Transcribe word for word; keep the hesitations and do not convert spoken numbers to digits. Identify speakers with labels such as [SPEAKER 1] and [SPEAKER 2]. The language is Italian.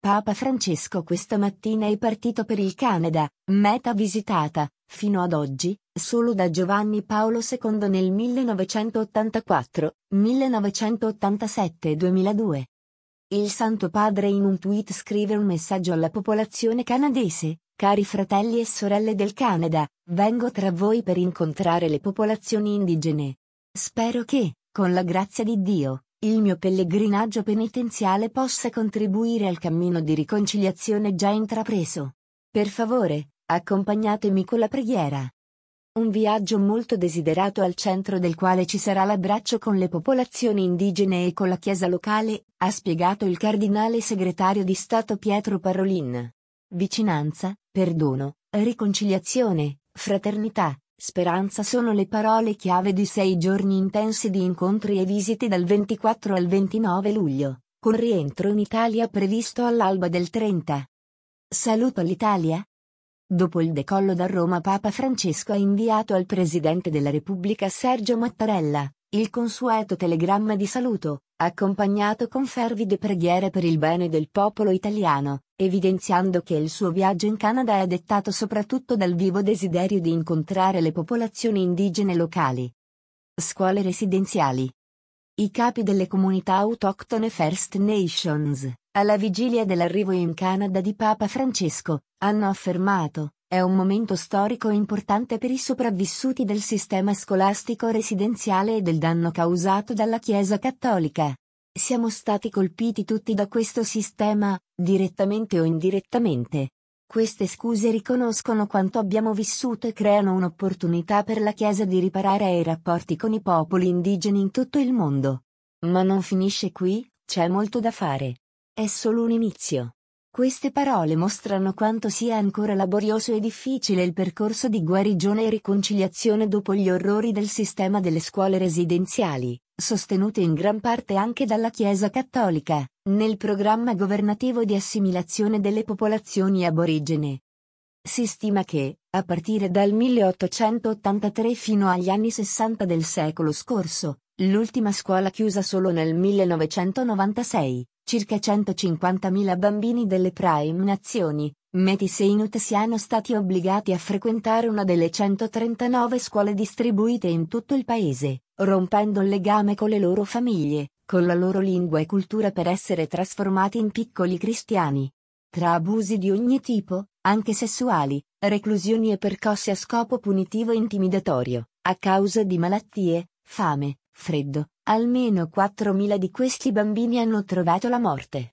[SPEAKER 1] Papa Francesco questa mattina è partito per il Canada, meta visitata, fino ad oggi, solo da Giovanni Paolo secondo nel millenovecentottantaquattro, millenovecentottantasette e duemiladue. Il Santo Padre in un tweet scrive un messaggio alla popolazione canadese: cari fratelli e sorelle del Canada, vengo tra voi per incontrare le popolazioni indigene. Spero che, con la grazia di Dio, il mio pellegrinaggio penitenziale possa contribuire al cammino di riconciliazione già intrapreso. Per favore, accompagnatemi con la preghiera. Un viaggio molto desiderato al centro del quale ci sarà l'abbraccio con le popolazioni indigene e con la Chiesa locale, ha spiegato il cardinale segretario di Stato Pietro Parolin. Vicinanza, perdono, riconciliazione, fraternità, speranza sono le parole chiave di sei giorni intensi di incontri e visite dal ventiquattro al ventinove luglio, con rientro in Italia previsto all'alba del trenta. Saluto all'Italia? Dopo il decollo da Roma, Papa Francesco ha inviato al Presidente della Repubblica Sergio Mattarella il consueto telegramma di saluto, accompagnato con fervide preghiere per il bene del popolo italiano, evidenziando che il suo viaggio in Canada è dettato soprattutto dal vivo desiderio di incontrare le popolazioni indigene locali. Scuole residenziali. I capi delle comunità autoctone First Nations, alla vigilia dell'arrivo in Canada di Papa Francesco, hanno affermato: è un momento storico importante per i sopravvissuti del sistema scolastico residenziale e del danno causato dalla Chiesa Cattolica. Siamo stati colpiti tutti da questo sistema, direttamente o indirettamente. Queste scuse riconoscono quanto abbiamo vissuto e creano un'opportunità per la Chiesa di riparare ai rapporti con i popoli indigeni in tutto il mondo. Ma non finisce qui, c'è molto da fare. È solo un inizio. Queste parole mostrano quanto sia ancora laborioso e difficile il percorso di guarigione e riconciliazione dopo gli orrori del sistema delle scuole residenziali, sostenute in gran parte anche dalla Chiesa Cattolica, nel programma governativo di assimilazione delle popolazioni aborigene. Si stima che, a partire dal milleottocentottantatré fino agli anni sessanta del secolo scorso, l'ultima scuola chiusa solo nel millenovecentonovantasei, circa centocinquantamila bambini delle Prime Nazioni, Métis e Inuit siano stati obbligati a frequentare una delle centotrentanove scuole distribuite in tutto il paese, rompendo il legame con le loro famiglie, con la loro lingua e cultura per essere trasformati in piccoli cristiani. Tra abusi di ogni tipo, anche sessuali, reclusioni e percosse a scopo punitivo e intimidatorio, a causa di malattie, fame, freddo, almeno quattromila di questi bambini hanno trovato la morte.